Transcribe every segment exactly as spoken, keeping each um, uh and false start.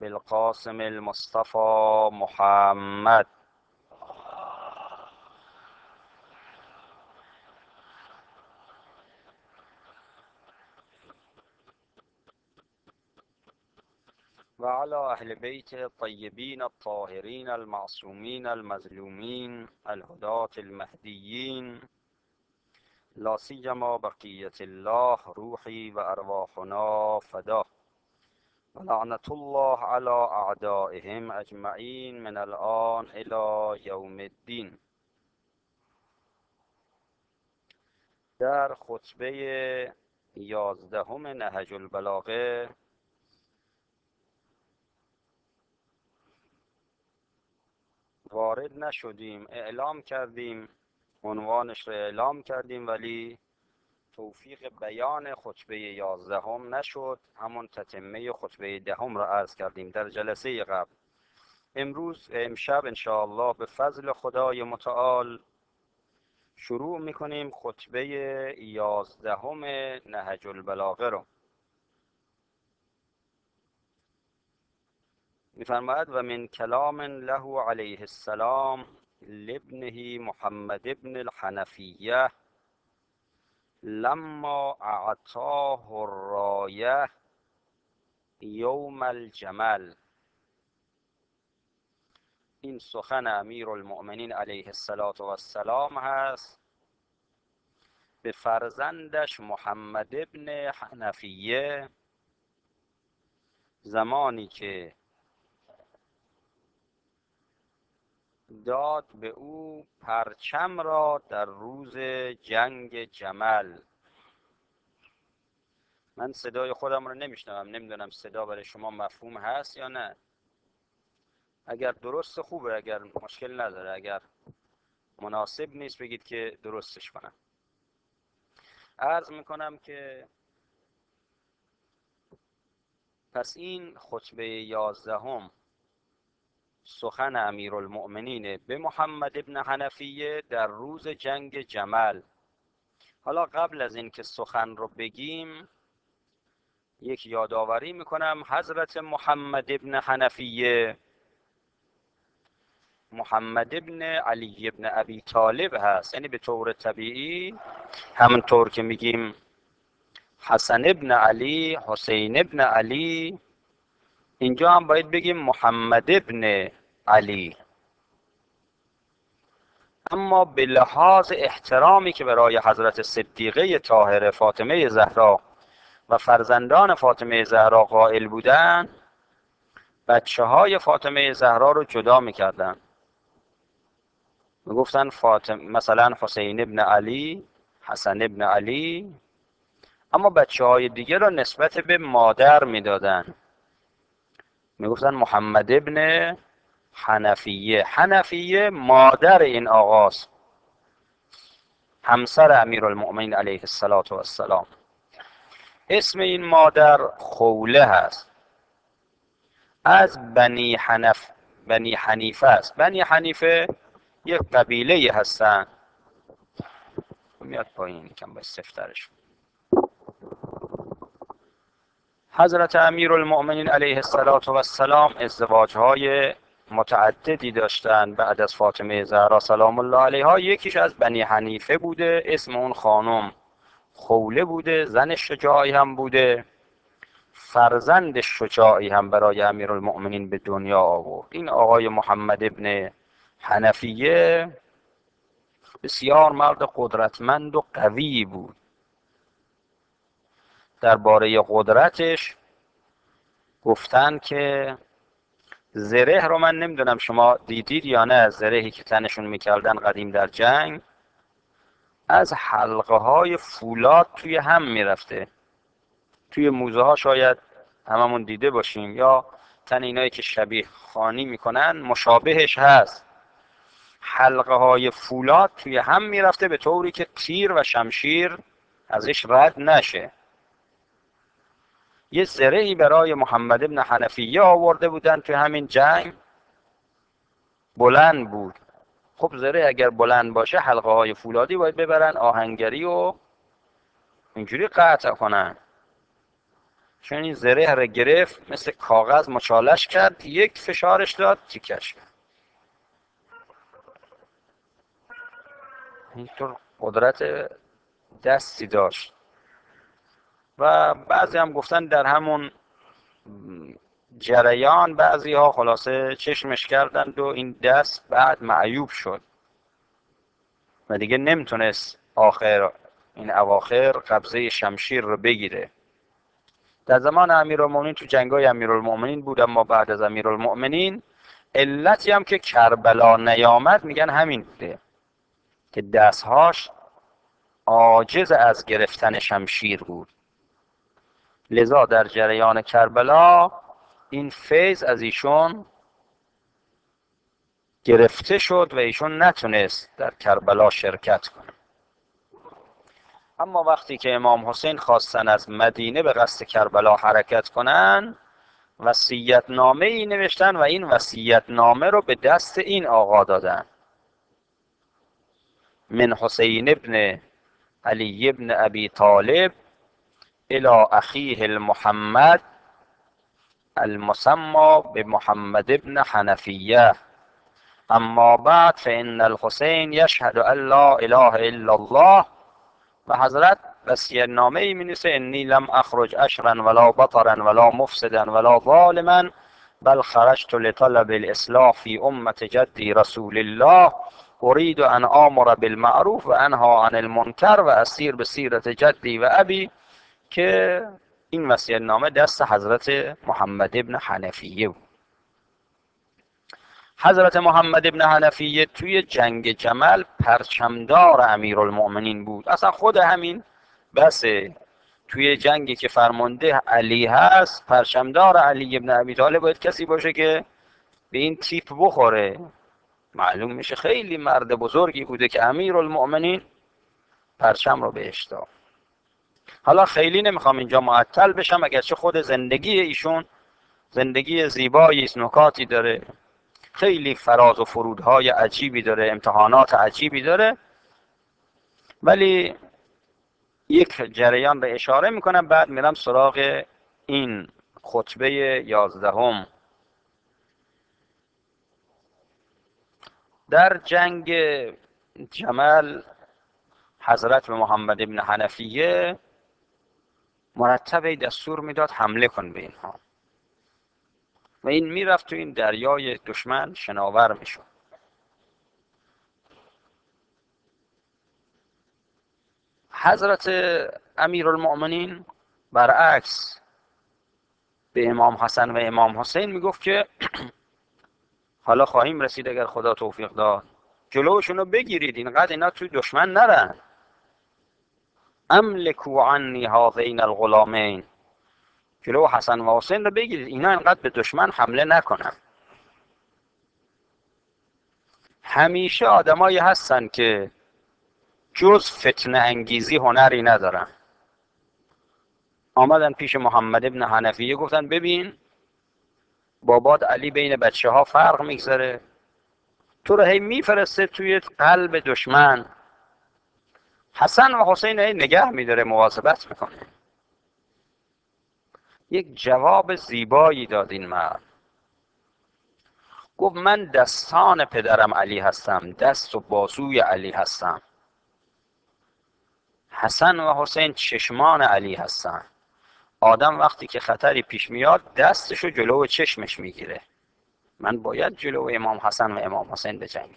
بالقاسم المصطفى محمد. وعلى أهل بيت الطيبين الطاهرين المعصومين المظلومين الهداة المهديين، لا سيما بقية الله روحي وأرواحنا فداه. ولعنة الله على أعدائهم أجمعين من الآن إلى يوم الدين. در خطبه یازدهم نهج البلاغه وارد نشدیم. اعلام کردیم، عنوانش رو اعلام کردیم، ولی توفیق بیان خطبه یازدهم نشد. همون تتمه خطبه دهم را عرض کردیم در جلسه قبل. امروز امشب انشاءالله به فضل خدای متعال شروع میکنیم خطبه یازدهم نهج البلاغه رو. میفرماید و من کلام له علیه السلام لابنه محمد ابن الحنفیه لما اعطاه الرایه یوم الجمل. این سخن امیر المؤمنین علیه السلام هست به فرزندش محمد ابن حنفیه، زمانی که داد به او پرچم را در روز جنگ جمل. من صدای خودم رو نمیشنوم، نمیدونم صدا برای شما مفهوم هست یا نه. اگر درست خوبه، اگر مشکل نداره، اگر مناسب نیست بگید که درستش کنم. عرض میکنم که پس این خطبه یازدهم سخن امیرالمؤمنین به محمد ابن حنفیه در روز جنگ جمل. حالا قبل از این که سخن رو بگیم یک یادآوری میکنم. حضرت محمد ابن حنفیه محمد ابن علی ابن ابی طالب هست، یعنی به طور طبیعی همونطور که میگیم حسن ابن علی، حسین ابن علی، اینجا هم باید بگیم محمد ابن علی. اما به لحاظ احترامی که برای حضرت صدیقه طاهره فاطمه زهرا و فرزندان فاطمه زهرا قائل بودن، بچه های فاطمه زهرا رو جدا میکردن. میگفتن فاطمه مثلا حسین ابن علی، حسن ابن علی، اما بچه های دیگه را نسبت به مادر میدادن. میگفتن محمد ابن حنفیه. حنفیه مادر این آقاست، همسر امیرالمؤمنین علیه السلام. اسم این مادر خوله هست، از بنی حنف بنی حنیفه است. بنی حنیفه یک قبیله هستن. میاد پایین کم باید سفترش. حضرت امیرالمؤمنین علیه السلام ازدواجهای متعددی داشتن بعد از فاطمه زهرا سلام الله علیها. یکیش از بنی حنیفه بوده، اسم اون خانم خوله بوده، زن شجاعی هم بوده، فرزند شجاعی هم برای امیرالمؤمنین به دنیا آورد. این آقای محمد ابن حنفیه بسیار مرد قدرتمند و قوی بود. درباره قدرتش گفتن که زره رو، من نمیدونم شما دیدید یا نه، زرهی که تنشون میکردن قدیم در جنگ از حلقه های فولاد توی هم میرفته. توی موزه ها شاید هممون دیده باشیم، یا تن اینایی که شبیه خانی میکنن مشابهش هست. حلقه های فولاد توی هم میرفته به طوری که تیر و شمشیر ازش رد نشه. یه زرهی برای محمد ابن حنفیه آورده بودن توی همین جنگ، بلند بود. خب زره اگر بلند باشه حلقه های فولادی باید ببرن آهنگری و اینجوری قطع کنن. چون این زره رو گرفت مثل کاغذ مچالش کرد، یک فشارش داد تیکش کرد. اینطور قدرت دستی داشت. و بعضی هم گفتن در همون جریان بعضی ها خلاصه چشمش کردند و این دست بعد معیوب شد و دیگه نمیتونست آخر این اواخر قبضه شمشیر رو بگیره. در زمان امیرالمومنین تو جنگای امیرالمومنین بود، اما بعد از امیرالمومنین علتی هم که کربلا نیامد میگن همین بوده که دستهاش عاجز از گرفتن شمشیر بود. لذا در جریان کربلا این فیض از ایشون گرفته شد و ایشون نتونست در کربلا شرکت کنه. اما وقتی که امام حسین خواستن از مدینه به قصد کربلا حرکت کنن، وصیت نامه ای نوشتن و این وصیت نامه رو به دست این آقا دادن: من حسین ابن علی ابن ابی طالب الى اخیه المحمد المسمى بمحمد ابن حنفیه، اما بعد فإن الحسین یشهد ان لا اله الا الله. و حضرت وصیت نامه ای می نویسه: انی لم اخرج اشرا ولا بطرا ولا مفسدا ولا ظالما بل خرجت لطلب الاصلاح فی امت جدی رسول الله اريد ان آمر بالمعروف و انهى عن المنکر و اسیر به سیرت جدی و ابی، که این وصیت نامه دست حضرت محمد ابن حنفیه بود. حضرت محمد ابن حنفیه توی جنگ جمل پرچمدار امیرالمؤمنین بود. اصلا خود همین بسه، توی جنگی که فرمانده علی هست پرچمدار علی ابن ابی طالب باید کسی باشه که به این تیپ بخوره. معلوم میشه خیلی مرد بزرگی بوده که امیرالمؤمنین پرچم رو بهش داد. حالا خیلی نمیخوام اینجا معطل بشم، اگرچه خود زندگی ایشون زندگی زیبایی است، نکاتی داره، خیلی فراز و فرودهای عجیبی داره، امتحانات عجیبی داره، ولی یک جریان به اشاره میکنم بعد میرم سراغ این خطبه یازدهم. در جنگ جمل حضرت به محمد ابن حنفیه مرتب دستور میداد حمله کن به اینها و این میرفت تو این دریای دشمن شناور میشد. حضرت امیرالمؤمنین برعکس به امام حسن و امام حسین میگفت که حالا خواهیم رسید اگر خدا توفیق داد، جلوشون رو بگیرید، اینقدر اینا توی دشمن نرن. املکو عنی هذین الغلامین، جلو حسن و حسین رو بگیرید، اینا اینقدر به دشمن حمله نکنن. همیشه آدمایی هستن که جز فتنه انگیزی هنری ندارن. آمدن پیش محمد ابن حنفیه گفتن ببین بابات علی بین بچه ها فرق میگذاره، تو رو هی میفرسته توی قلب دشمن، حسن و حسین هی نگه میداره، مواظبت میکنه. یک جواب زیبایی داد این مرد، گفت من دستان پدرم علی هستم، دست و بازوی علی هستم. حسن و حسین چشمان علی هستن. آدم وقتی که خطری پیش میاد دستشو جلو چشمش میگیره. من باید جلو امام حسن و امام حسین بجنگم.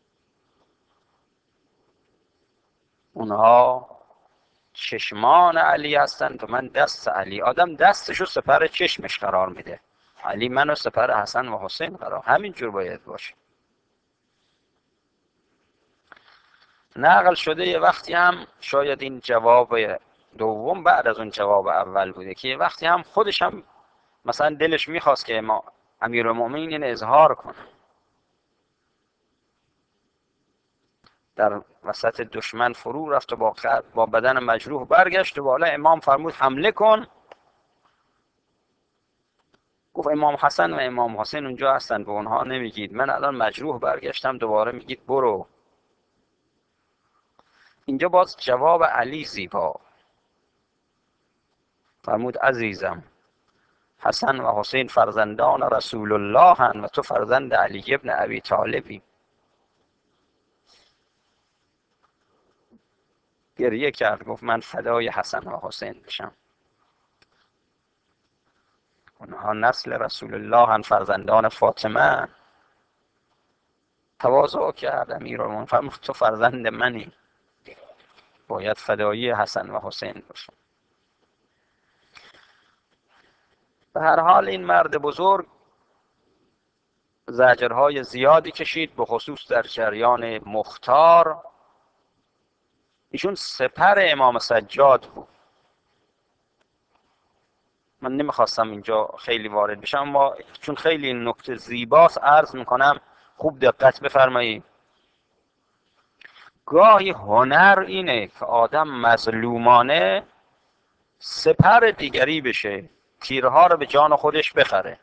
اونها چشمان علی هستند و من دست علی. آدم دستشو سپر چشمش قرار میده. علی منو سپر حسن و حسین قرار، همینجور باید باشه. نقل شده یه وقتی هم، شاید این جواب دوم بعد از اون جواب اول بوده، که یه وقتی هم خودش هم مثلا دلش میخواست که ما امیرالمومنین این اظهار کنه، در وسط دشمن فرو رفت و با, با بدن مجروح برگشت و بالا امام فرمود حمله کن. گفت امام حسن و امام حسین اونجا هستن، به اونها نمیگید من الان مجروح برگشتم دوباره میگید برو. اینجا باز جواب علی زیبا فرمود عزیزم حسن و حسین فرزندان رسول الله هن و تو فرزند علی ابن ابی طالبی. گریه کرد، گفت من فدای حسن و حسین بشم. اونها نسل رسول الله هن، فرزندان فاطمه. تواضع کرد امیرالمومنین، فرمود تو فرزند منی، باید فدایی حسن و حسین بشم. به هر حال این مرد بزرگ زجرهای زیادی کشید، به خصوص در جریان مختار. ایشون سپر امام سجاد بود. من نمیخواستم اینجا خیلی وارد بشم، اما چون خیلی این نکته زیباست عرض میکنم خوب دقت بفرمایید. گاهی هنر اینه که آدم مظلومانه سپر دیگری بشه، تیرها رو به جان خودش بخره.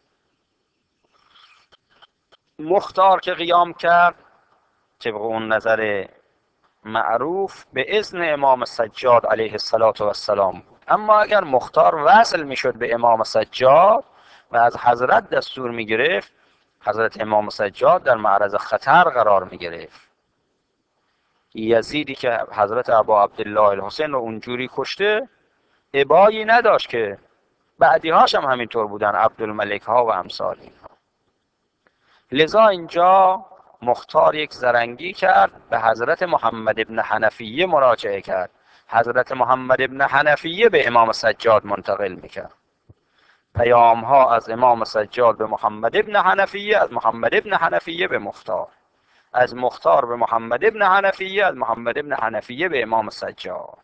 مختار که قیام کرد طبق اون نظر معروف به اذن امام سجاد علیه السلام بود، اما اگر مختار وصل میشد به امام سجاد و از حضرت دستور میگرفت، حضرت امام سجاد در معرض خطر قرار میگرفت. یزیدی که حضرت ابا عبدالله الحسین رو اونجوری کشته ابایی نداشت که بعدی هاش هم همینطور بودن، عبدالملک ها و امثال اینها. لذا اینجا مختار یک زرنگی کرد، به حضرت محمد ابن حنفیه مراجعه کرد. حضرت محمد ابن حنفیه به امام سجاد منتقل میکرد پیام ها، از امام سجاد به محمد ابن حنفیه، از محمد ابن حنفیه به مختار، از مختار به محمد ابن حنفیه، از محمد ابن حنفیه به امام سجاد.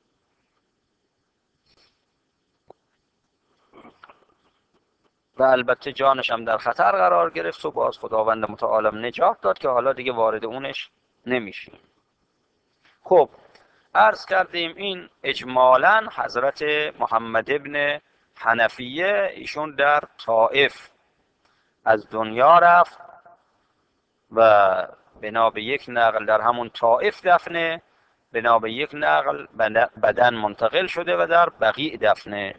و البته جانش هم در خطر قرار گرفت و باز خداوند متعال نجات داد که حالا دیگه وارد اونش نمیشیم. خب عرض کردیم این اجمالاً حضرت محمد ابن حنفیه ایشون در طائف از دنیا رفت و بنا به یک نقل در همون طائف دفنه، بنا به یک نقل بدن منتقل شده و در بقیع دفنه.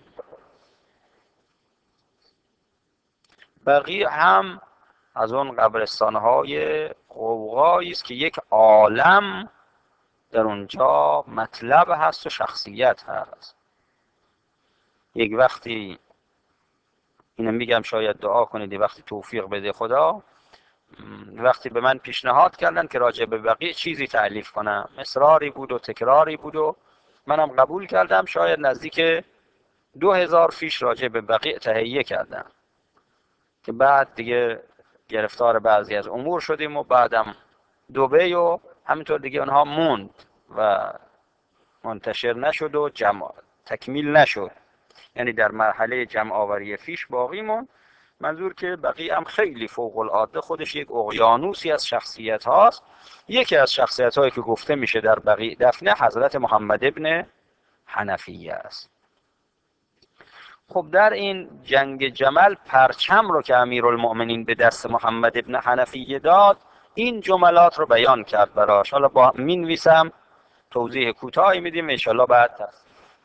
بقیع هم از اون قبرستان‌های قوقایی است که یک عالم در اونجا مطلب هست و شخصیت هست. یک وقتی اینو میگم شاید دعا کنید، وقتی توفیق بده خدا، وقتی به من پیشنهاد کردن که راجع به بقیع چیزی تألیف کنم، اصراری بود و تکراری بود و منم قبول کردم. شاید نزدیک دو هزار فیش راجع به بقیع تهیه کردم که بعد دیگه گرفتار بعضی از امور شدیم و بعدم دبی و همینطور دیگه اونها موند و منتشر نشد و جمع تکمیل نشد، یعنی در مرحله جمع آوری فیش باقی موند. منظور که بقیه هم خیلی فوق العاده، خودش یک اقیانوسی از شخصیت هاست. یکی از شخصیت هایی که گفته میشه در بقیع دفنه حضرت محمد ابن حنفیه است. خب در این جنگ جمل پرچم رو که امیرالمؤمنین به دست محمد ابن حنفیه داد، این جملات رو بیان کرد براش. حالا با مینویسم توضیح کوتاهی میدیم انشالله بعد هست.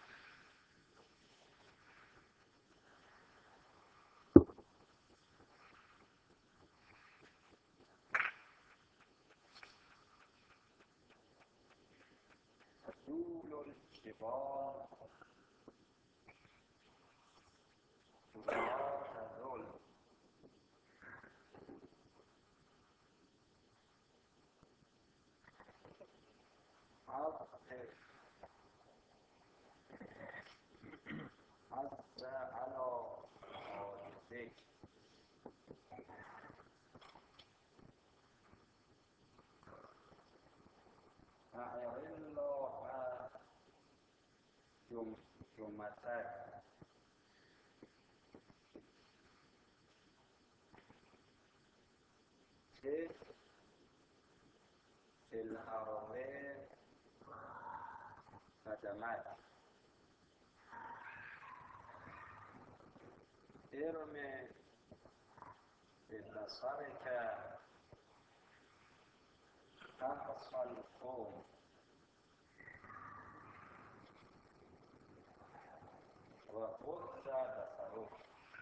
خدمت ارم به بصر که تحصل القوم و خود بصرک.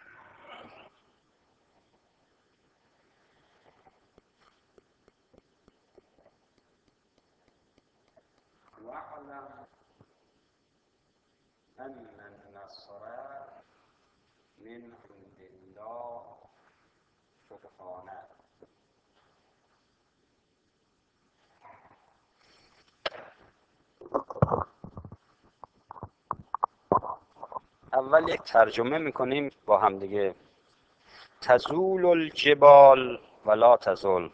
ان النصر من عند الله سبحانه. اول یک ترجمه میکنیم با هم دیگه. تزول الجبال ولا تزول،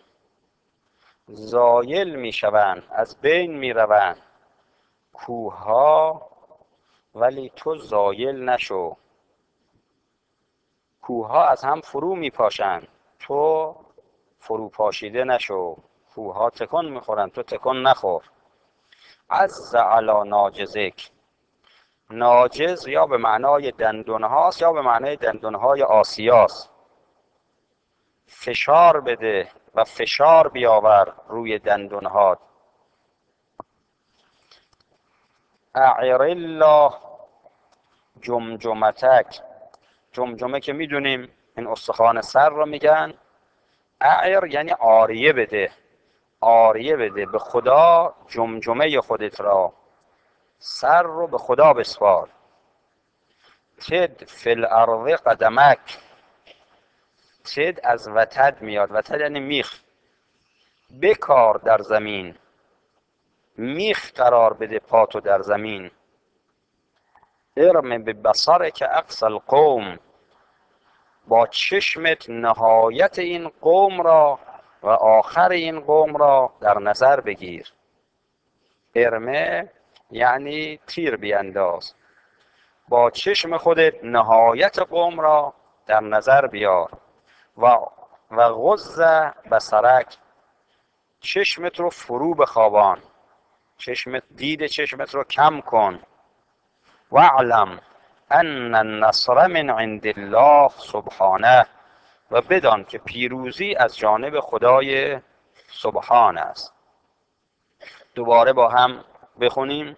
زایل میشوند، از بین میروند کوهها، ولی تو زایل نشو. کوهها از هم فرو میپاشند، تو فرو پاشیده نشو. کوهها تکان میخورند، تو تکان نخور. عز علی ناجزک، ناجز یا به معنای دندون هاست یا به معنای دندون های آسیاست. فشار بده و فشار بیاور روی دندون ها. اعر الله جمجمتک، جمجمه که میدونیم این استخوان سر رو میگن. اعر یعنی عاریه بده، عاریه بده به خدا جمجمه خودت را، سر رو به خدا بسپار. تد فی الارض قدمک، تد از وتد میاد، وتد یعنی میخ. بکار در زمین، میخ قرار بده پاتو در زمین. ارم به بصر که اقصى القوم، با چشمت نهایت این قوم را و آخر این قوم را در نظر بگیر. ارمه یعنی تیر بیانداز، با چشم خودت نهایت قوم را در نظر بیار. و و غض بصرک، چشمت رو فرو بخوابان، چشمت دید چشمت رو کم کن. واعلم ان النصر من عند الله سبحانه، و بدان که پیروزی از جانب خدای سبحان است. دوباره با هم بخونیم.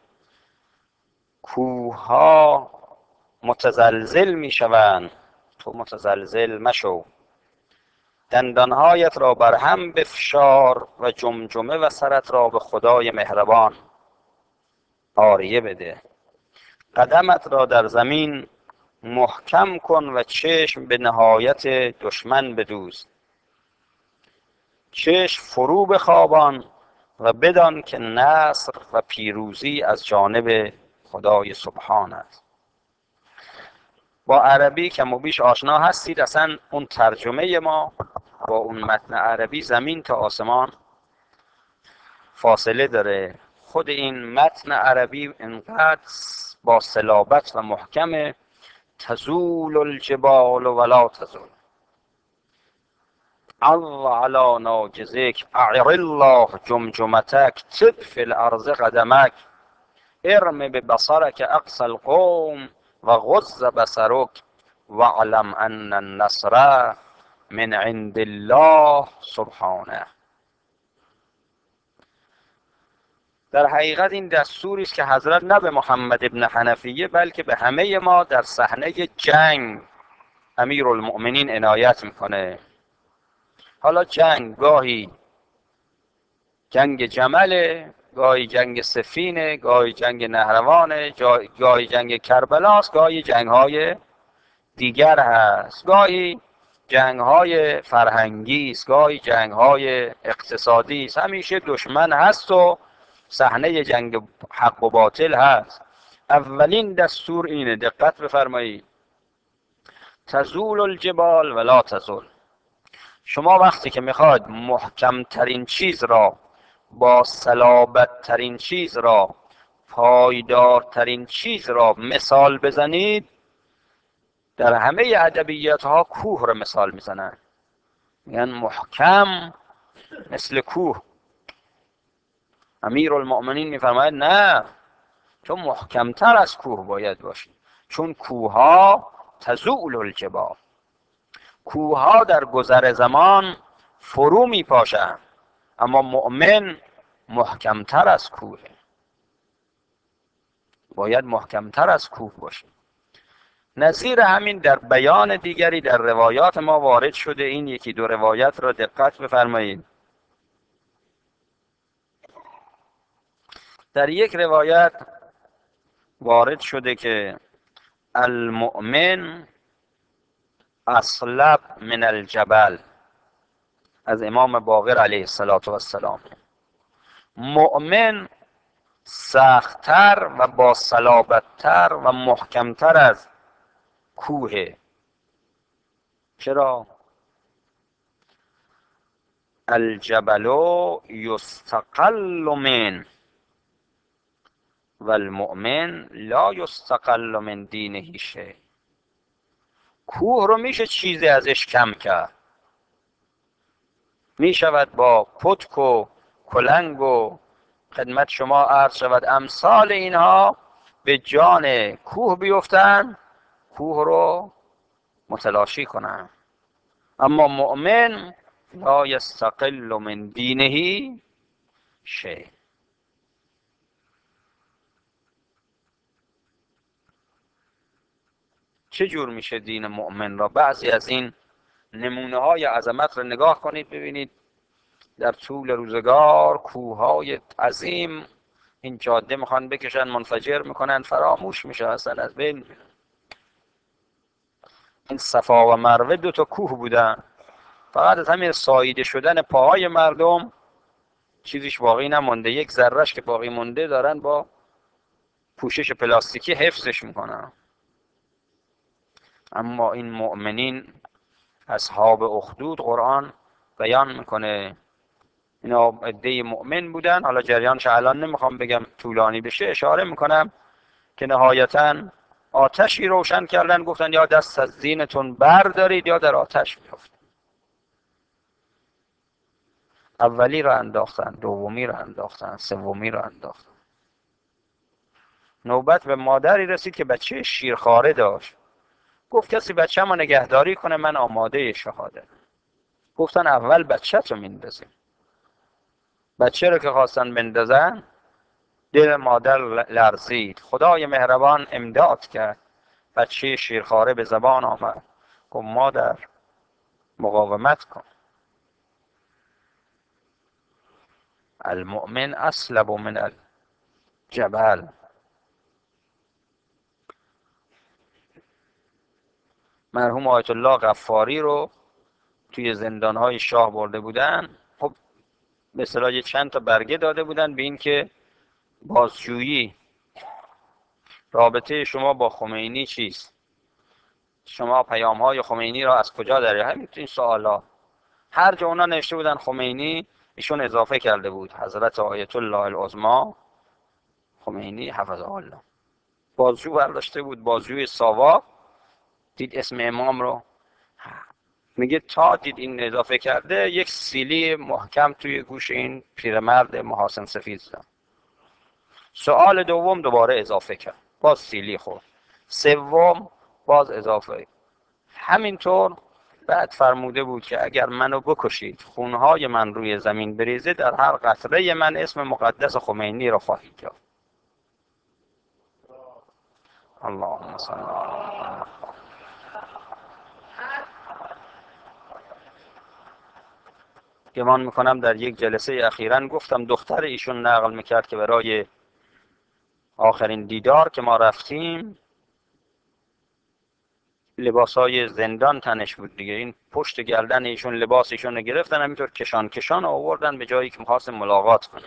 کوهها متزلزل می شوند، تو متزلزل مشو. دندانهایت را بر هم بفشار و جمجمه و سرت را به خدای مهربان عاریه بده. قدمت را در زمین محکم کن و چشم به نهایت دشمن بدوز. چشم فرو بخوابان و بدان که نصر و پیروزی از جانب خدای سبحان است. با عربی کم و بیش آشنا هستید. اصلا اون ترجمه ما با اون متن عربی زمین تا آسمان فاصله داره. خود این متن عربی انقدر با صلابت و محکم تزول الجبال ولا تزول. الله علی ناجزک، اعر الله جمجمتک، تب فی الارض قدمک، ارم ببصرک اقصى القوم و غض بصرک، واعلم ان النصر من عند الله سبحانه. در حقیقت این دستوری است که حضرت نه به محمد ابن حنفیه بلکه به همه ما در صحنه جنگ امیرالمؤمنین عنایت میکنه. حالا جنگ گاهی جنگ جمله، گاهی جنگ سفینه، گاهی جنگ نهروانه، گاهی جنگ کربلاست، گاهی جنگ های دیگر هست، گاهی جنگ های فرهنگی است، گاهی جنگ های اقتصادی است. همیشه دشمن هست و صحنه جنگ حق و باطل هست. اولین دستور اینه، دقت بفرمایید. تزول الجبال ولا تزول. شما وقتی که میخواید محکم ترین چیز را، با صلابت ترین چیز را، پایدار ترین چیز را مثال بزنید، در همه ادبیات ها کوه را مثال میزنن، میگن محکم مثل کوه. امیرالمؤمنین میفرماید نه، تو محکمتر از کوه باید باشی، چون کوه ها تزول الجبال، کوه ها در گذر زمان فرو میپاشند، اما مؤمن محکمتر از کوه، باید محکمتر از کوه باشه. نظیر همین در بیان دیگری در روایات ما وارد شده. این یکی دو روایت را دقت بفرمایید. در یک روایت وارد شده که المؤمن اصلب من الجبل، از امام باقر علیه السلام. مؤمن سختتر و با صلابتتر و محکمتر از کوه. چرا؟ الجبل یستقل من و المؤمن لا یستقل من دینه شیء. کوه رو میشه چیزی ازش کم کرد، میشود با پتک و کلنگ و خدمت شما عرض شود امثال اینها به جان کوه بیفتن، کوه رو متلاشی کنن. اما مؤمن لا یستقل من دینه شیء. چه جور میشه دین مؤمن را؟ بعضی از این نمونه های عظمت رو نگاه کنید ببینید. در طول روزگار کوههای عظیم این جاده میخوان بکشن، منفجر میکنن، فراموش میشه اصلا از بین. این صفا و مروه دو تا کوه بودن، فقط از همین ساییده شدن پاهای مردم چیزیش باقی نمونده. یک ذرهش که باقی مونده دارن با پوشش پلاستیکی حفظش میکنن. اما این مؤمنین اصحاب اخدود قرآن بیان میکنه اینا عده مؤمن بودن. حالا جریانش الان نمیخوام بگم طولانی بشه، اشاره میکنم که نهایتاً آتشی روشن کردن، گفتن یا دست از دینتون بردارید یا در آتش میافتید. اولی را انداختن، دومی را انداختن، سومی را انداختن. نوبت به مادری رسید که بچه شیرخواره داشت. گفت کسی بچه ما نگهداری کنه، من آماده شهادت. گفتن اول بچه تو میندازیم. بچه رو که خواستن بندازن دل مادر لرزید. خدای مهربان امداد کرد. بچه شیرخواره به زبان آمد، گفت مادر مقاومت کن. المؤمن اصلب من الجبل. مرحوم آیت الله غفاری رو توی زندانهای شاه برده بودن. خب به اصطلاح یه چند تا برگه داده بودن به این که بازجویی رابطه شما با خمینی چیست؟ شما پیام های خمینی را از کجا دارید؟ همین این سوالا. هر جا اونا نوشته بودن خمینی، ایشون اضافه کرده بود حضرت آیت الله العظما خمینی حفظه الله. بازجو برداشته بود، بازجوی ساوا، دید اسم امام رو، میگه تا دید این اضافه کرده یک سیلی محکم توی گوش این پیرمرد محاسن سفید زد. سوال دوم دوباره اضافه کرد، باز سیلی خورد. سوم باز اضافه. همینطور بعد فرموده بود که اگر منو بکشید خونهای من روی زمین بریزه، در هر قطره من اسم مقدس خمینی را خواهید یافت. اللهم صل علی محمد. گمان میکنم در یک جلسه اخیراً گفتم دختر ایشون نقل میکرد که برای آخرین دیدار که ما رفتیم لباسای زندان تنش بود دیگه. این پشت گردن ایشون لباس ایشون رو گرفتن، همینطور کشان کشان آوردن به جایی که میخواست ملاقات کنه.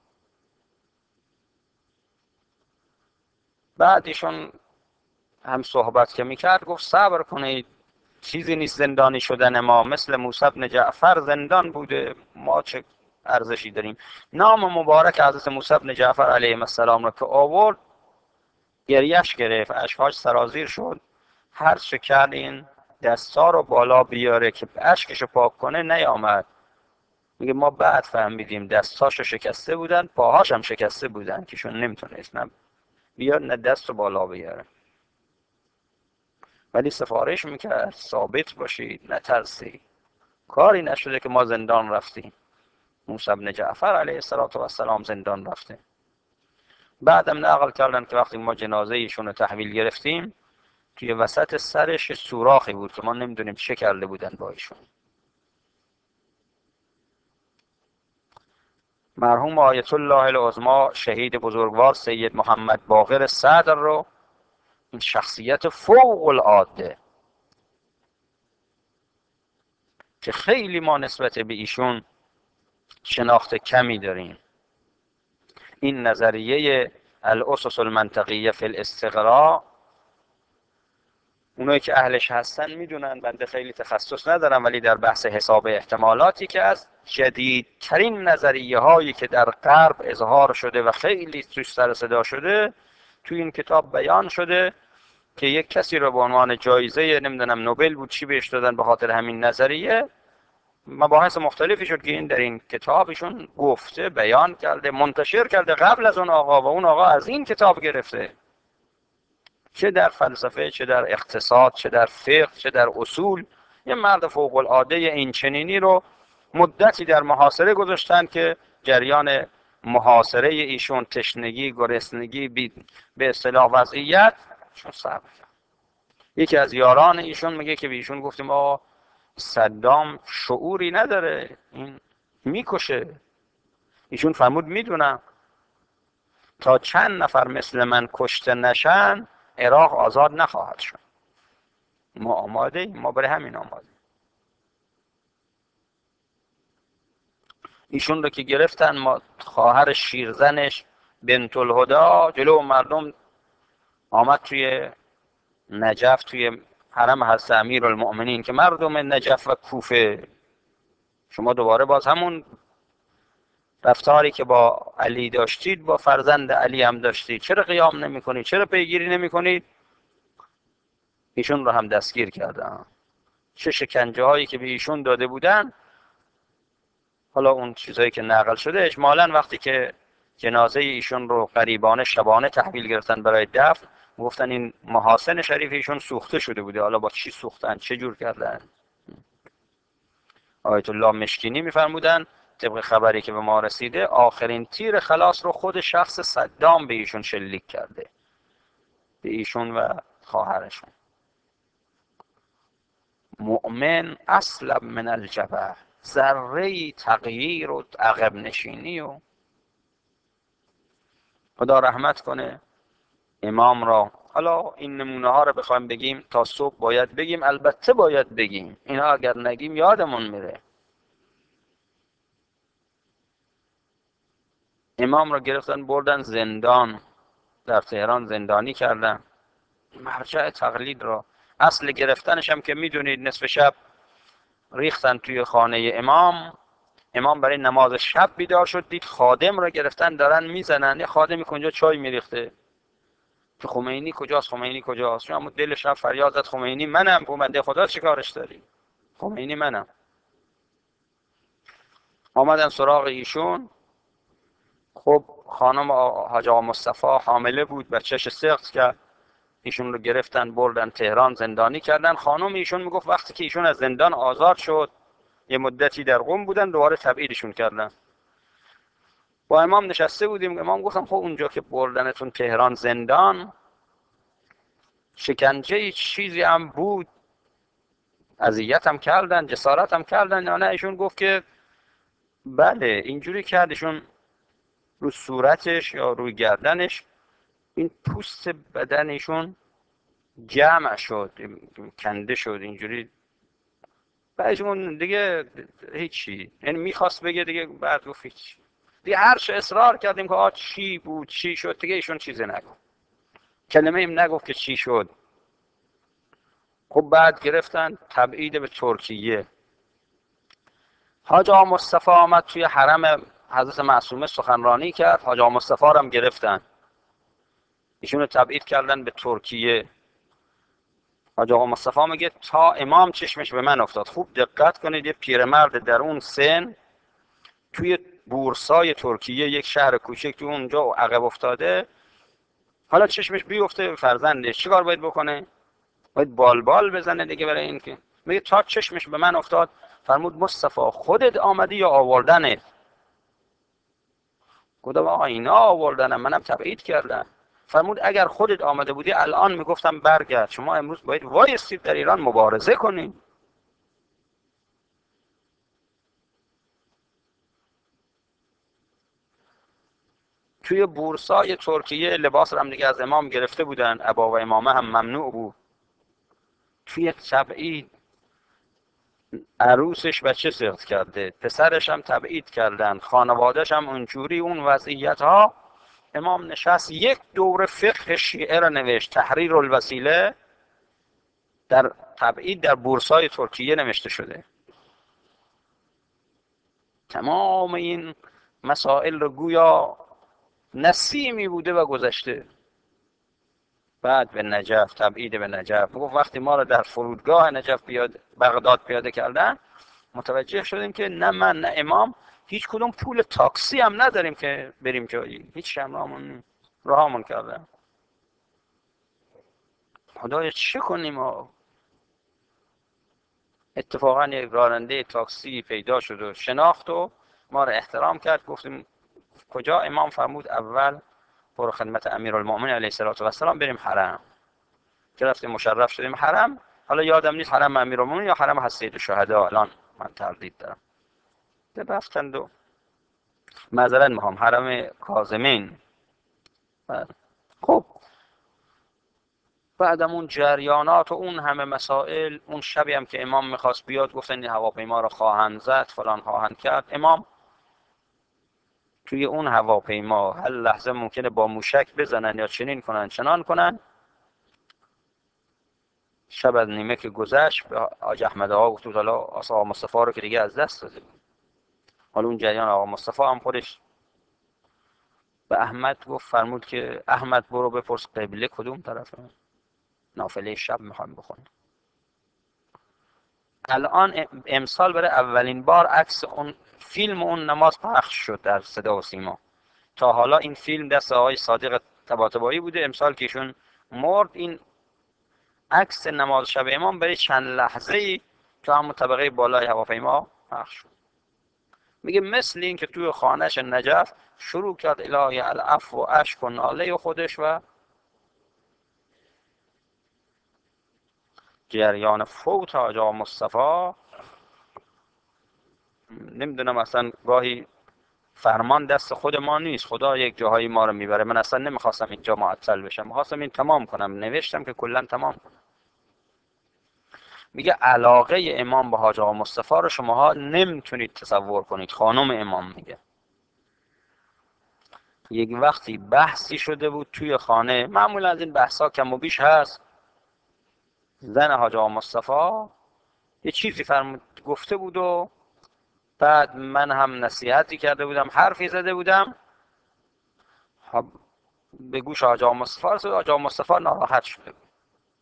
بعد ایشون هم صحبت که میکرد گفت صبر کنید، چیزی نیست زندانی شدن ما، مثل موسی بن جعفر زندان بوده، ما چه ارزشی داریم. نام مبارک حضرت موسی بن جعفر علیه السلام را که آورد گریش گرفت، اشکاش سرازیر شد. هر چه کرد این دستا رو بالا بیاره که اشکشو پاک کنه نیامد. میگه ما بعد فهمیدیم دستاشو شکسته بودن، پاهاش هم شکسته بودن که شون نمیتونست نه بیاد نه دست رو بالا بیاره. ولی سفارش میکرد ثابت باشید، نترسید. کاری نشده که ما زندان رفتیم. موسی بن جعفر علیه السلام زندان رفته. بعدم نقل کردن که وقتی ما جنازه ایشون رو تحویل گرفتیم توی وسط سرش سوراخی بود که ما نمیدونیم چه کرده بودن با ایشون. مرحوم آیت الله العظما شهید بزرگوار سید محمد باقر صدر رو، این شخصیت فوق العاده که خیلی ما نسبت به ایشون شناخت کمی داریم، این نظریه الاسس المنطقیه فی الاستقراء، اونایی که اهلش هستن میدونن، بنده خیلی تخصص ندارم، ولی در بحث حساب احتمالاتی که از جدیدترین نظریه هایی که در غرب اظهار شده و خیلی توش سر صدا شده، توی این کتاب بیان شده که یک کسی رو به عنوان جایزه نمیدونم نوبل بود چی بهش دادن به خاطر همین نظریه. مباحث مختلفی شد که این در این کتابشون گفته، بیان کرده، منتشر کرده قبل از اون آقا، و اون آقا از این کتاب گرفته، چه در فلسفه، چه در اقتصاد، چه در فقه، چه در اصول. یه مرد فوق العاده این چنینی رو مدتی در محاصره گذاشتن که جریان محاصره ایشون، تشنگی، گرسنگی، به اصطلاح وضعیت چون صبر کرد. یکی از یاران ایشون میگه که به ایشون گفتیم آقا صدام شعوری نداره، این میکشه. ایشون فرمود میدونم، تا چند نفر مثل من کشته نشن عراق آزاد نخواهد شد. ما آماده ایم، ما برای همین آماده. ایشون رو که گرفتن، ما خواهر شیرزنش بنت الهدا جلو مردم آمد توی نجف، توی حرم حضرت امیرالمؤمنین که مردم نجف و کوفه، شما دوباره باز همون رفتاری که با علی داشتید با فرزند علی هم داشتید، چرا قیام نمی کنید؟ چرا پیگیری نمی کنید؟ ایشون رو هم دستگیر کردن. چه شکنجه هایی که به ایشون داده بودن، حالا اون چیزایی که نقل شده اجمالاً وقتی که جنازه ایشون رو قریبانه شبانه تحویل گرفتن برای دفن، گفتن این محاسن شریف ایشون سوخته شده بوده. حالا با چی سوختن، چه جور کردن؟ آیت الله مشکینی میفرمودن طبق خبری که به ما رسیده، آخرین تیر خلاص رو خود شخص صدام به ایشون شلیک کرده، به ایشون و خواهرشون. مؤمن اصلا من الجبل، ذره تغییر و عقب نشینی. و خدا رحمت کنه امام را. حالا این نمونه ها رو بخوایم بگیم تا صبح باید بگیم، البته باید بگیم، اینا اگر نگیم یادمون میره. امام را گرفتن بردن زندان، در تهران زندانی کردن. مرجع تقلید را، اصل گرفتنش هم که میدونید، نصف شب ریختن توی خانه امام. امام برای نماز شب بیدار شد، دید خادم را گرفتن دارن میزنن. یه خادمی کنجا چای میریخته که خمینی کجاست، خمینی کجاست. شما دلش رفت فریاد زد خمینی منم. گفت بنده خدا چه کارش داری؟ خمینی منم. آمدن سراغ ایشون. خب خانم حاج آقا مصطفی حامله بود، بچه‌ش سقط کرد. ایشون رو گرفتن بردن تهران زندانی کردن. خانم ایشون میگفت وقتی که ایشون از زندان آزاد شد، یه مدتی در قم بودن، دوباره تبعیدشون کردن. با امام نشسته بودیم، امام گفتم خب اونجا که بردنتون تهران زندان، شکنجه چیزی هم بود، اذیت هم کردن، جسارت هم کردن یا نه؟ ایشون گفت که بله اینجوری کردشون رو صورتش یا روی گردنش این پوست بدنشون جمع شد، کنده شد اینجوری. بعدشون دیگه هیچی، یعنی میخواست بگه دیگه، بعد گفت هیچ دیگه. هرچه اصرار کردیم که آه چی بود چی شد، دیگه ایشون چیزی نگفت، کلمه ایم نگفت که چی شد. خب بعد گرفتن تبعید به ترکیه. حاج آقا مصطفی آمد توی حرم حضرت معصومه سخنرانی کرد، حاج آقا مصطفی رو هم گرفتن، ایشون رو تبعید کردن به ترکیه. حاج آقا مصطفی میگه تا امام چشمش به من افتاد. خوب دقت کنید، یه پیرمرد در اون سن توی بورسای ترکیه، یک شهر کوچک تو اونجا عقب افتاده، حالا چشمش بیفته به فرزندش، چیکار باید بکنه؟ باید بالبال بزنه دیگه. برای این که میگه تا چشمش به من افتاد، فرمود مصطفی خودت آمدی یا آوردنت؟ گفتم آقا اینا آوردنم، منم تبعید کردم. فرمود اگر خودت آمده بودی الان میگفتم برگرد، شما امروز باید وایستید در ایران مبارزه کنید. توی بورسای ترکیه لباس رو هم دیگه از امام گرفته بودن، عبا و امامه هم ممنوع بود. توی تبعید عروسش بچه سقط کرده، پسرش هم تبعید کردن، خانوادهش هم اونجوری، اون وضعیت ها. امام نشست یک دوره فقه شیعه را نوشت، تحریر الوسیله، در تبعید در بورسای ترکیه نوشته شده. تمام این مسائل رو گویا نسیمی بوده و گذشته. بعد به نجف، تبعید به نجف، گفت وقتی ما رو در فرودگاه نجف پیاده بغداد پیاده کردن، متوجه شدیم که نه من نه امام هیچ کدوم پول تاکسی هم نداریم که بریم جایی، هیچ شمرامون راهمون کردن. خدایا چه کنیم؟ ها اتفاقا یک راننده تاکسی پیدا شد و شناخت و ما رو احترام کرد. گفتیم کجا؟ امام فرمود اول برو خدمت امیرالمومنین علیه السلام بریم حرم. که رفتیم مشرف شدیم حرم. حالا یادم نیست حرم امیرالمومنین یا حرم حضرت سید الشهدا، الان من تردید دارم. رفتند و معذرت میخوام حرم کاظمین. خب بعدم اون جریانات و اون همه مسائل، اون شبی هم که امام میخواست بیاد گفتن این هواپیما رو خواهند زد فلان خواهند کرد. امام توی اون هواپیما هر لحظه ممکنه با موشک بزنن یا چنین کنن چنان کنن. شب از نیمه که گذشت به حاج احمد آقا گفت حالا آقا مصطفی رو که دیگه از دست داده. حالا اون جریان آقا مصطفی هم خودش به احمد گفت، فرمود که احمد برو بپرس قبله کدوم طرفه، نافله شب میخوام بخونم. الان امسال برای اولین بار عکس اون فیلم اون نماز پخش شد در صدا و سیما. تا حالا این فیلم دست آقای صادق طباطبایی بوده. امسال که ایشون مرد این عکس نماز شب امام برای چند لحظه ای تو همون طبقه بالای هواپیما پخش شد. میگه مثل این که توی خانهش نجف شروع کرد الهی العفو و اشک و ناله خودش و جریان فوت حاج آقا مصطفی. نمیدونم اصلا گاهی فرمان دست خود ما نیست، خدا یک جاهایی ما رو میبره. من اصلا نمیخواستم اینجا معطل بشم، میخواستم این تمام کنم، نوشتم که کلا تمام کنم. میگه علاقه امام به حاج آقا مصطفی رو شماها نمیتونید تصور کنید. خانم امام میگه یک وقتی بحثی شده بود توی خانه، معمولا از این بحثا کم و بیش هست، زن حاج آقا مصطفی یه چیزی فرمود گفته بود و بعد من هم نصیحتی کرده بودم، حرفی زده بودم، به گوش حاج آقا مصطفی رسید. حاج آقا مصطفی ناراحت شده بود.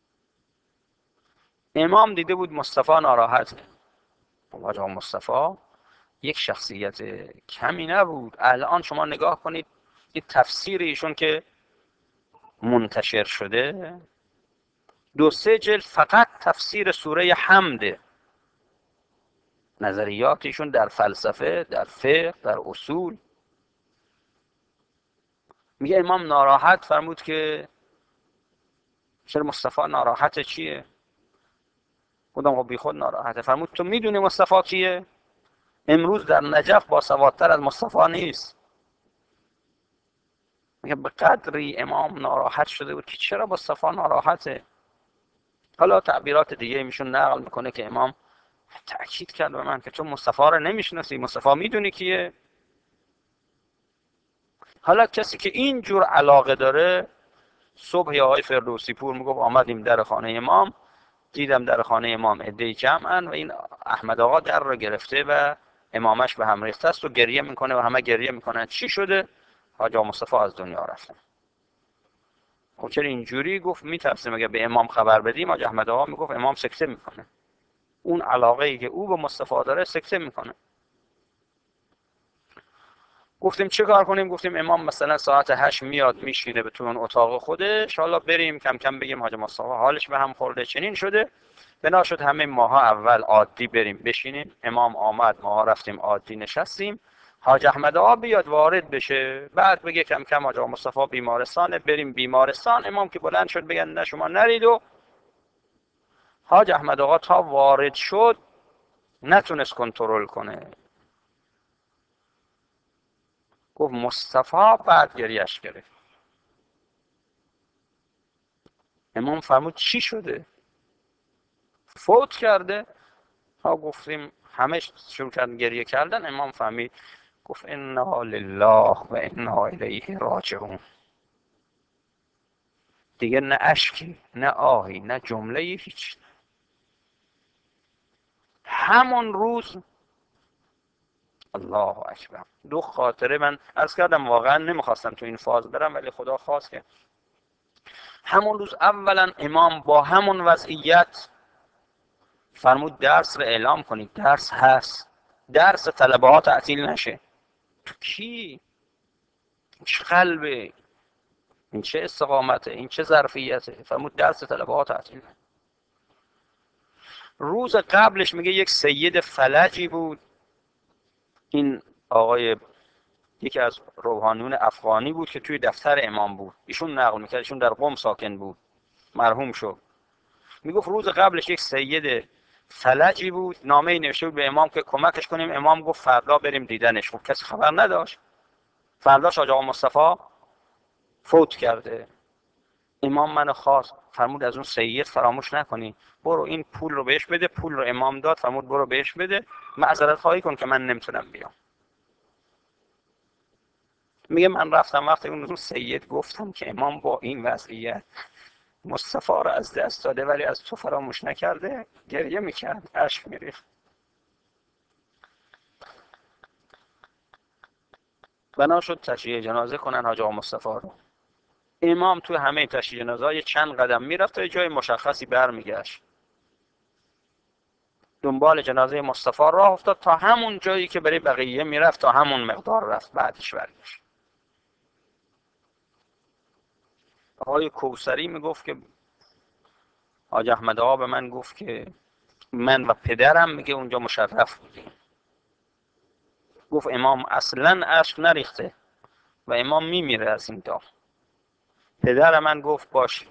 امام دیده بود مصطفی ناراحته. حاج آقا مصطفی یک شخصیت کمی نبود. الان شما نگاه کنید این تفسیر ایشون که منتشر شده، دو سه جلد فقط تفسیر سوره حمده. نظریات ایشون در فلسفه، در فقه، در اصول. میگه امام ناراحت فرمود که چرا مصطفی ناراحته، چیه؟ خودم خب بی خود ناراحته. فرمود تو میدونی مصطفی کیه؟ امروز در نجف با سوادتر از مصطفی نیست. میگه به قدری امام ناراحت شده بود که چرا مصطفی ناراحته. حالا تعبیرات دیگه میشون نقل میکنه که امام تأکید کرد به من که تو مصطفی رو نمیشناسی، مصطفی میدونی کیه؟ حالا کسی که اینجور علاقه داره، صبح یا آقای فردوسی پور میگفت آمدیم در خانه امام، دیدم در خانه امام عده‌ای جمعن و این احمد آقا در رو گرفته و امامش به هم ریخته است و گریه میکنه و همه گریه میکنن. چی شده؟ حاج آقا مصطفی از دنیا رفتن. خب چرا اینجوری؟ گفت میترسیم اگه به امام خبر بدیم. حاج احمد آقا میگفت امام سکته میکنه، اون علاقه ای که او به مصطفی داره سکته میکنه. گفتیم چه کار کنیم؟ گفتیم امام مثلا ساعت هشت میاد میشینه به تو اون اتاق خودش، حالا بریم کم کم بگیم حاج مصطفی حالش به هم خورده چنین شده. بنا شد همه ماها اول عادی بریم بشینیم. امام آمد، ماها رفتیم عادی نشستیم. حاج احمد آقا بیاد وارد بشه، بعد بگه کم کم حاج مصطفی بیمارستانه، بریم بیمارستان. امام که بلند شد بگن نه شما نرید و حاج احمد آقا تا وارد شد نتونست کنترل کنه. گفت مصطفی، بعد گریش گرفت. امام فرمود چی شده؟ فوت کرده؟ ها گفتیم همه شروع کردن گریه کردن. امام فهمید گفت انا لله و انا الیه راجعون. دیگه نه اشکی، نه آهی، نه جمله، هیچ. همون روز الله اکبر. دو خاطره من عرض کردم، واقعا نمیخواستم تو این فاز برم ولی خدا خواست که همون روز اولا امام با همون وضعیت فرمود درس رو اعلام کنید. درس هست، درس طلبه ها تعطیل نشه. تو کی؟ چه قلبه؟ این چه استقامته؟ این چه ظرفیته؟ فرمود درس طلبه ها تعطیل. روز قبلش میگه یک سید فلجی بود، این آقای یکی از روحانیون افغانی بود که توی دفتر امام بود، ایشون نقل میکرد، ایشون در قم ساکن بود، مرحوم شد. میگفت روز قبلش یک سید فلجی بود، نامه نوشته بود به امام که کمکش کنیم. امام گفت فردا بریم دیدنش. خب کسی خبر نداشت. فرداش حاج آقا مصطفی فوت کرده. امام منو خواست، فرمود از اون سید فراموش نکنی، برو این پول رو بهش بده. پول رو امام داد، فرمود برو بهش بده، معذرت خواهی کن که من نمیتونم بیام. میگه من رفتم وقتی اون سید گفتم که امام با این وضعیت مصطفی رو از دست داده ولی از تو فراموش نکرده، گریه میکرد، اشک میریخت. بنا شد تشییع جنازه کنن حاج آقا مصطفی رو. امام تو همه تشییع جنازه یه چند قدم میرفت تا یه جای مشخصی برمیگشت، دنبال جنازه مصطفی راه افتاد تا همون جایی که برای بقیه میرفت، تا همون مقدار رفت، بعدش برگشت. آقای کوثری میگفت که حاج احمد آقا به من گفت که من و پدرم میگه اونجا مشرف بودیم. گفت امام اصلا اشک نریخته و امام میمیره از این داغ. پدر من گفت باش،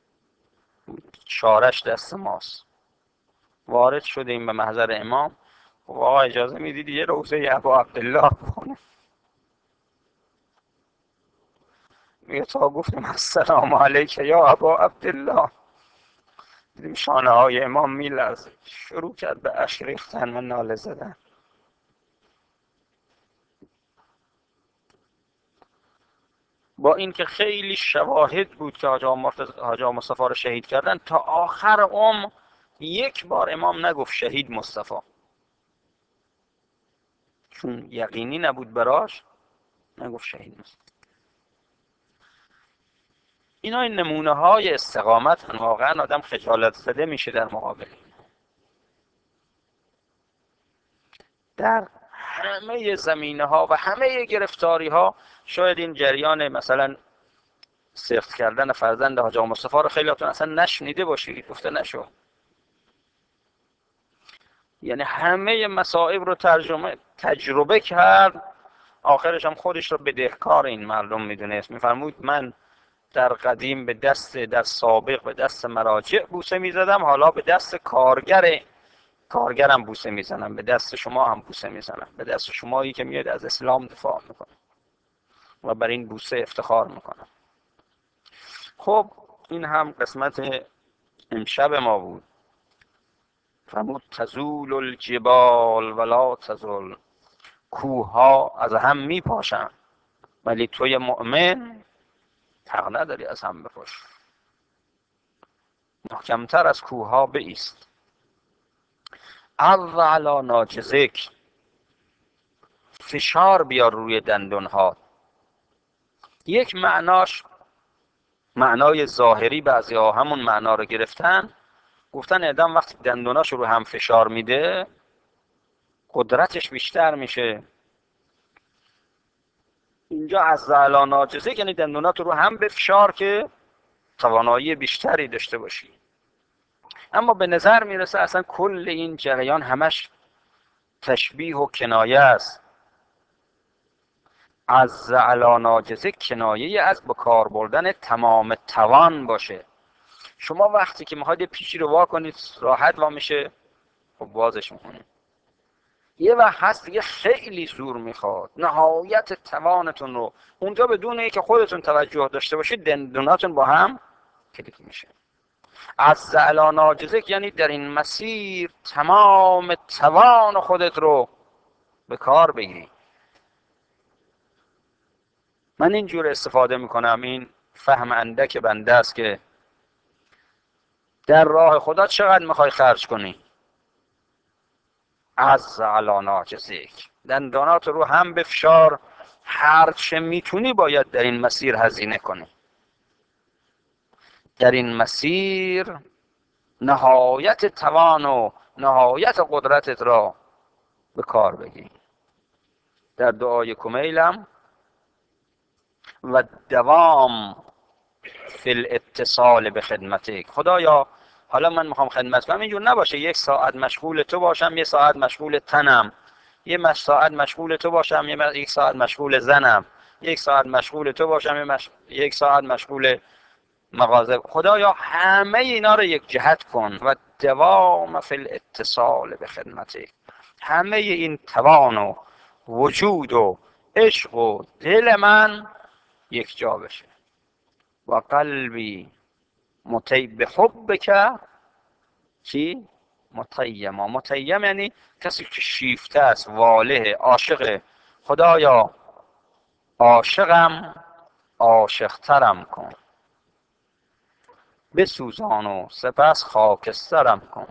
شارش دست ماست. وارد شدیم به محضر امام. و آقا اجازه میدید یه روزه ابا عبدالله بخونه؟ میگه تا گفتیم السلام علیک یا ابا عبدالله، دیدیم شانه های امام میلرزه، شروع کرد به اشک ریختن و ناله زدن. با اینکه خیلی شواهد بود که حاج آقا مصطفی رو شهید کردن، تا آخر عمر یک بار امام نگفت شهید مصطفی، چون یقینی نبود براش، نگفت شهید مصطفی. اینا این نمونه های استقامت هن. واقعا آدم خجالت زده میشه در مقابل. در همه زمینه ها و همه گرفتاری ها، شاید این جریان مثلا سفت کردن فرزند حاج آقا مصطفی رو خیلیاتون اصلا نشنیده باشید، گفته نشو. یعنی همه مصائب رو ترجمه تجربه کرد، آخرش هم خودش رو بدهکار این مردم میدونست. میفرمود من در قدیم به دست در سابق به دست مراجع بوسه میزدم، حالا به دست کارگر کارگرم بوسه میزنم، به دست شما هم بوسه میزنم، به دست شمایی که میاد از اسلام دفاع میکنه و بر این بوسه افتخار میکنم. خب این هم قسمت امشب ما بود. فرمود تزول الجبال ولا تزول، کوه ها از هم میپاشن ولی توی مؤمن حق نداری از هم بپاش. محکمتر از کوه ها بایست. عض علی ناجزک، فشار بیار روی دندون ها. یک معناش معنای ظاهری، بعضی ها همون معنا رو گرفتن، گفتن آدم وقتی دندوناش رو هم فشار میده قدرتش بیشتر میشه. اینجا از علی ناجزک یعنی دندونات رو هم بفشار که توانایی بیشتری داشته باشی. اما به نظر میرسه اصلا کل این جریان همش تشبیه و کنایه است. از علی ناجزک کنایه از به کار بردن تمام توان باشه. شما وقتی که میخواید پیچی رو وا کنید راحت وا میشه، خب بازش میکنید. یه وقت هست دیگه خیلی زور میخواد، نهایت توانتون رو اونجا بدون اینکه خودتون توجه داشته باشید دندوناتون با هم کلیک میشه. از زعلا ناجزک یعنی در این مسیر تمام توان خودت رو به کار بگیری. من اینجور استفاده میکنم، این فهم اندک بنده است که در راه خدا چقدر میخوای خرج کنی؟ از زعلا ناجزک، دندانات رو هم بفشار، هر چه میتونی باید در این مسیر هزینه کنی. در این مسیر نهایت توان و نهایت قدرتت را به کار بگیر. در دعای کمیلم و دوام فی الاتصال به خدمتک، خدایا حالا من میخوام خدمت کنم، اینجور نباشه یک ساعت مشغول تو باشم، یک ساعت مشغول تنم، یک ساعت مشغول تو باشم، یک ساعت مشغول زنم، یک ساعت مشغول تو باشم، مش... یک ساعت مشغول مغازه. خدایا همه اینا رو یک جهت کن و دوام فی الاتصال به خدمتک، همه این توان و وجود و عشق و دل من یک جا بشه. و قلبی متی به حبک چی؟ متیما. متیم یعنی کسی که شیفته است، واله، عاشق. خدایا عاشقم، عاشقترم کن، بسوزان و سپس خاکسترم کن.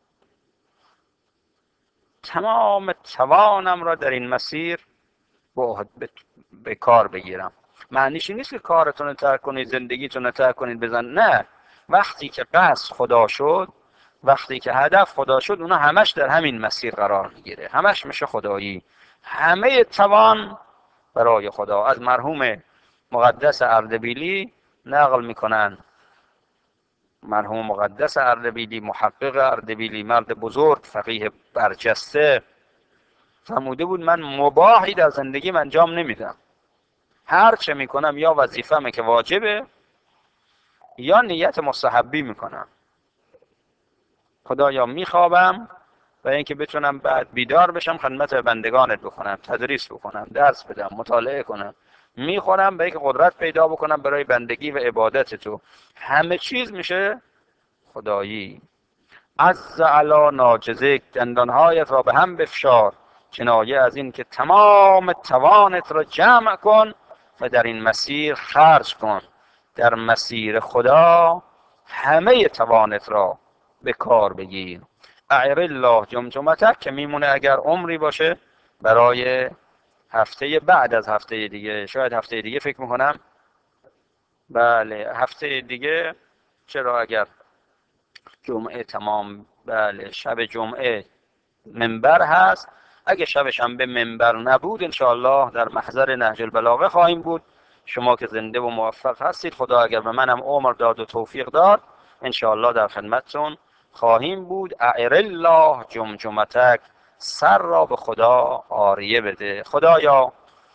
تمام توانم را در این مسیر به کار بگیرم. معنیش نیست که کارتون رو ترک کنید، زندگیتون رو ترک کنید بزن، نه. وقتی که قصد خدا شد، وقتی که هدف خدا شد، اونا همش در همین مسیر قرار میگیره، همش میشه خدایی، همه توان برای خدا. از مرحوم مقدس اردبیلی نقل میکنن، مرحوم مقدس اردبیلی، محقق اردبیلی، مرد بزرگ، فقیه برجسته، فرموده بود من مباحی در زندگیم انجام نمیدم، هر چه میکنم یا وظیفه‌مه که واجبه یا نیت مستحبی میکنم. خدایا میخوابم و اینکه بتونم بعد بیدار بشم خدمت بندگانت بکنم، تدریس بکنم، درس بدم، مطالعه کنم. میخورم به اینکه قدرت پیدا بکنم برای بندگی و عبادت تو. همه چیز میشه خدایی. عز علی ناجزک، دندانهایت را به هم بفشار، کنایه از این که تمام توانت را جمع کن و در این مسیر خرج کن. در مسیر خدا همه توانت را به کار بگیر. اعر الله جمجمتک که میمونه اگر عمری باشه برای هفته بعد از هفته دیگه، شاید هفته دیگه فکر میکنم، بله هفته دیگه. چرا اگر جمعه تمام، بله شب جمعه منبر هست، اگه شب شنبه منبر نبود انشاءالله در محضر نهج البلاغه خواهیم بود. شما که زنده و موفق هستید، خدا اگر به منم عمر داد و توفیق داد انشاءالله در خدمتتون خواهیم بود. اعر الله جمجمتک، سر را به خدا عاریه بده. خدایا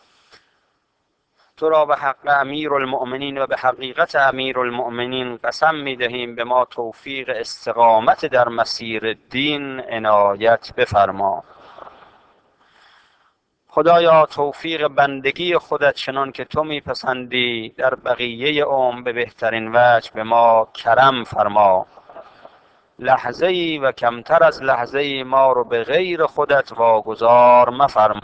تو را به حق امیر المؤمنین و به حقیقت امیر المؤمنین قسم می دهیم به ما توفیق استقامت در مسیر دین عنایت بفرما. خدایا توفیق بندگی خودت چنان که تو میپسندی در بقیه عمر به بهترین وجه به ما کرم فرما. لحظه ای و کمتر از لحظه ای ما رو به غیر خودت واگذار مفرما.